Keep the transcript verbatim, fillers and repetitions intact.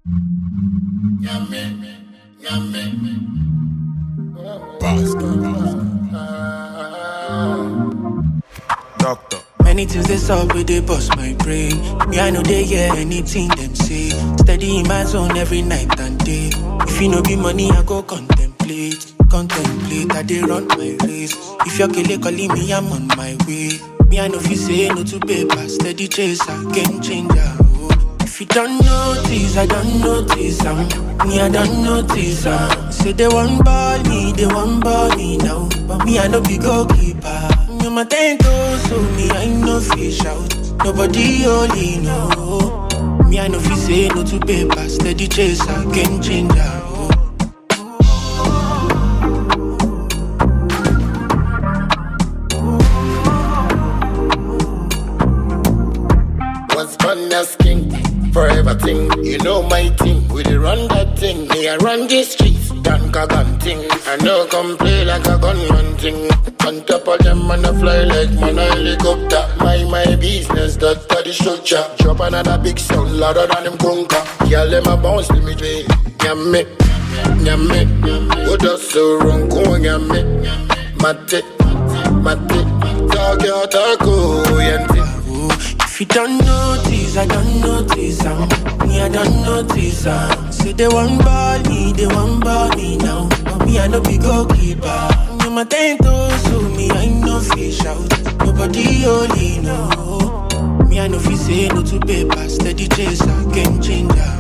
Doctor. Many things they solve with they bust my brain. Me, I know they hear anything them say. Steady in my zone every night and day. If you no be money, I go contemplate. Contemplate, I they run my race. If you're killing calling me, I'm on my way. Me, I know if you say no to paper. Steady chaser, game changer. Oh. If you don't notice, I don't notice. Um. Me, I don't notice. Um. Say they want ball me, they want ball me now. But me, I know be goalkeeper. You my tank so me, I no fish out. Nobody only know. Me, I know if you say no to paper. Steady chaser, game changer. Oh. Once upon a skin, forever thing. You know my thing, we dey run that thing. Me I run these streets, done gun thing. I no come play like a gunman thing. On top of them and I fly like man a helicopter. My my business, that's the structure. Drop another big sound louder than them conquer. Girl them a bounce to me, play. Nyam me, nyam me. What does so wrong? Go nyam me. Mate, mate. Talk your talk, oh yente. If you don't notice, I don't notice. Um. Me, I don't notice. Um. Say they want ball me, they want ball me now. But me, I no be goalkeeper. You my tank so me, I no fish out. Nobody only know. Me, I know if you say no to paper. Steady chaser, game changer.